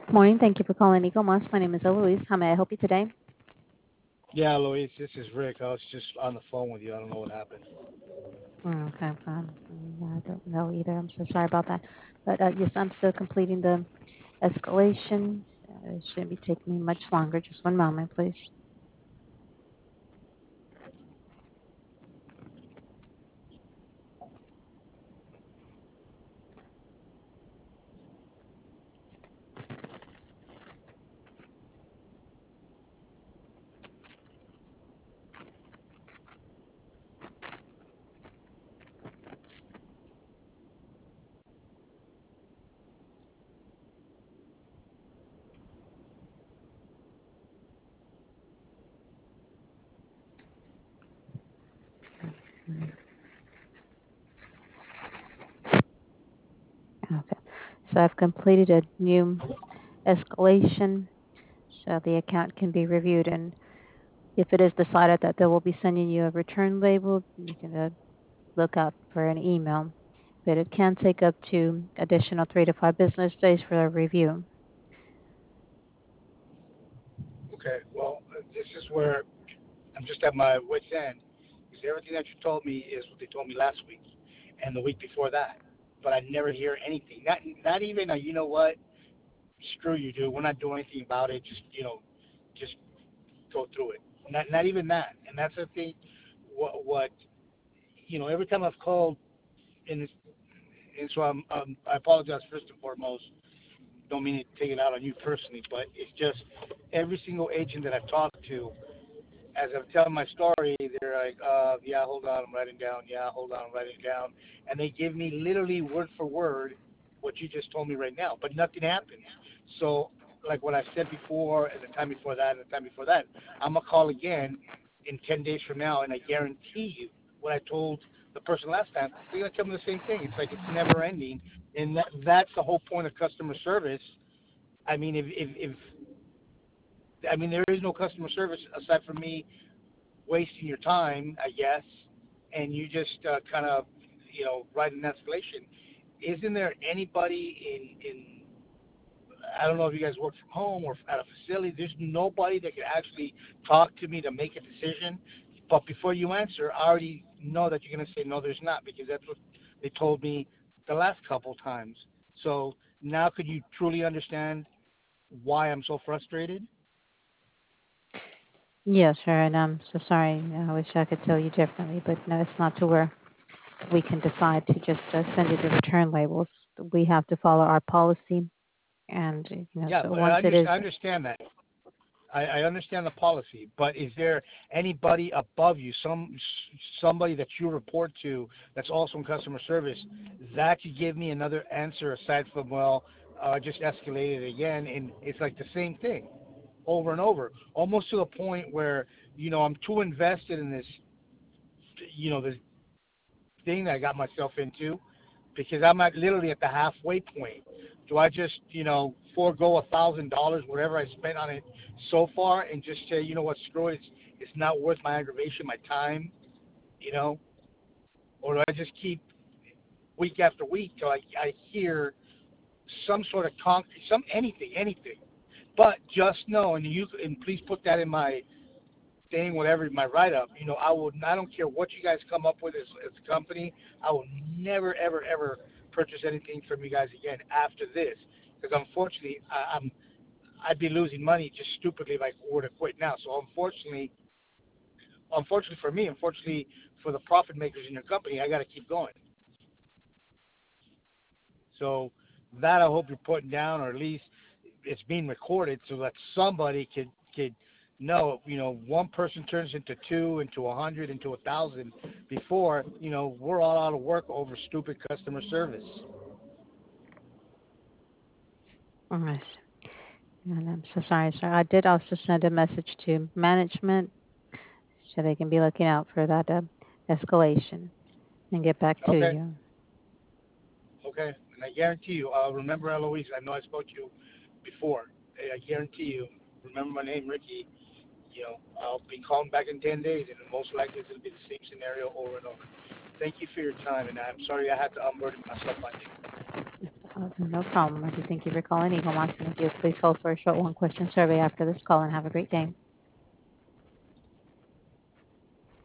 Morning. Thank you for calling Eagle Moss. My name is Eloise. How may I help you today? Yeah, Luis, this is Rick. I was just on the phone with you. I don't know what happened. Okay, yeah, I don't know either. I'm so sorry about that. But yes, I'm still completing the escalation. It shouldn't be taking me much longer. Just one moment, please. Mm, Okay. So I've completed a new escalation so the account can be reviewed. And if it is decided that they will be sending you a return label, you can look out for an email. But it can take up to additional 3 to 5 business days for a review. Okay, well, this is where I'm just at my wit's end because everything that you told me is what they told me last week and the week before that. But I never hear anything. Not even a, you know what? Screw you, dude. We're not doing anything about it. Just go through it. Not even that. And that's the thing. What every time I've called, and so I apologize first and foremost. Don't mean to take it out on you personally, but it's just every single agent that I've talked to, as I'm telling my story, they're like, yeah, hold on, I'm writing down. Yeah, hold on, I'm writing down. And they give me literally word for word what you just told me right now, but nothing happens. So, like what I said before, and the time before that, and the time before that, I'm going to call again in 10 days from now, and I guarantee you what I told the person last time, they're going to tell me the same thing. It's like it's never ending. And that's the whole point of customer service. I mean, if I mean, there is no customer service aside from me wasting your time, I guess, and you just kind of, write an escalation. Isn't there anybody in I don't know if you guys work from home or at a facility. There's nobody that can actually talk to me to make a decision. But before you answer, I already know that you're going to say no. There's not because that's what they told me the last couple times. So now, could you truly understand why I'm so frustrated? Yes, sure. And I'm so sorry. I wish I could tell you differently, but no, it's not to where we can decide to just send you the return labels. We have to follow our policy, and Yeah, so but once it is, I understand that. I understand the policy, but is there anybody above you, somebody that you report to that's also in customer service that could give me another answer aside from just escalated it again, and it's like the same thing over and over, almost to the point where I'm too invested in this thing that I got myself into because I'm literally at the halfway point. Do I just, forego $1,000, whatever I spent on it so far, and just say, you know what, screw it, it's not worth my aggravation, my time, you know, or do I just keep week after week till I hear some sort of concrete, anything. But just know, and please put that in my thing, whatever my write up, I don't care what you guys come up with as a company, I will never ever ever purchase anything from you guys again after this, because unfortunately I'd be losing money just stupidly if I were to quit now. So unfortunately for me, unfortunately for the profit makers in your company, I got to keep going. So that I hope you're putting down, or at least it's being recorded so that somebody could know. One person turns into two, into 100, into 1,000. Before, we're all out of work over stupid customer service. all right. And I'm so sorry, sir. I did also send a message to management so they can be looking out for that escalation and get back to Okay, you. okay, and I guarantee you, remember Eloise. I know I spoke to you before. I guarantee you, remember my name, Ricky. I'll be calling back in 10 days, and most likely it's going to be the same scenario over and over. Thank you for your time, and I'm sorry I had to unburden myself on you. No problem. I do thank you for calling Eagle Moss, and if you please hold for a short one-question survey after this call, and have a great day.